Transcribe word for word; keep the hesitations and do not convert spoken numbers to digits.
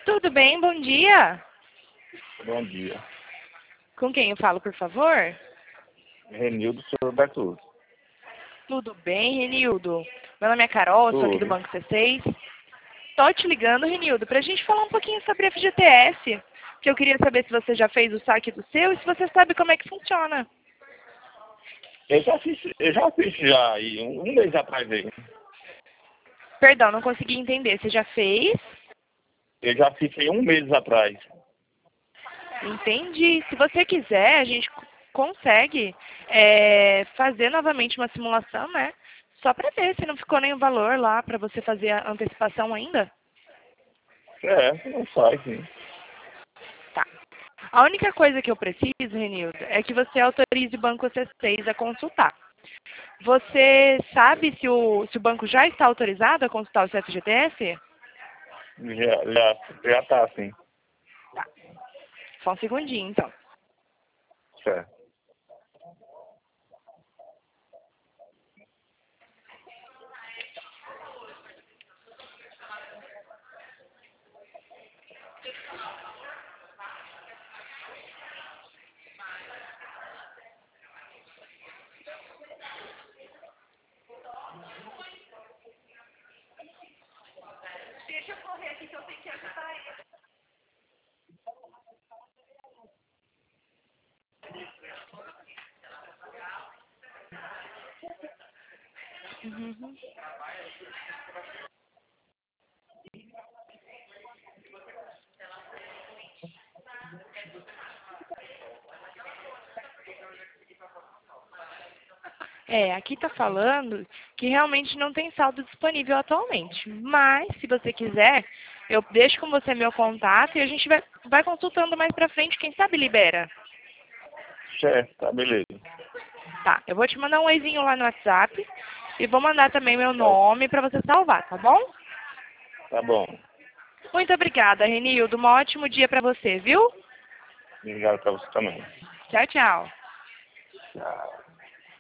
Tudo bem? Bom dia. Bom dia. Com quem eu falo, por favor? Renildo Senhor Bertuzzi. Tudo bem, Renildo? Meu nome é Carol, sou aqui do Tudo. Banco C seis. Tô te ligando, Renildo, pra gente falar um pouquinho sobre F G T S. Que eu queria saber se você já fez o saque do seu e se você sabe como é que funciona. Eu já fiz, eu já fiz já aí, um, um mês atrás aí. Perdão, não consegui entender. Você já fez? Eu já fiz aí um mês atrás. Entendi. Se você quiser, a gente c- consegue é, fazer novamente uma simulação, né? Só para ver se não ficou nenhum valor lá para você fazer a antecipação ainda. É, não sai, sim. Tá. A única coisa que eu preciso, Renildo, é que você autorize o Banco C seis a consultar. Você sabe se o, se o banco já está autorizado a consultar o seu F G T S? Já, já, já tá assim. Tá. Só um segundinho, então. Certo. Deixa eu correr aqui que eu tenho que ajudar ele. Uhum. É, aqui está falando que realmente não tem saldo disponível atualmente. Mas, se você quiser, eu deixo com você meu contato e a gente vai, vai consultando mais pra frente, quem sabe libera. Certo, tá, beleza. Tá, eu vou te mandar um oizinho lá no WhatsApp e vou mandar também meu Tá, nome para você salvar, tá bom? tá bom. Muito obrigada, Renildo. Um ótimo dia para você, viu? Obrigado pra você também. Tchau, tchau. Tchau.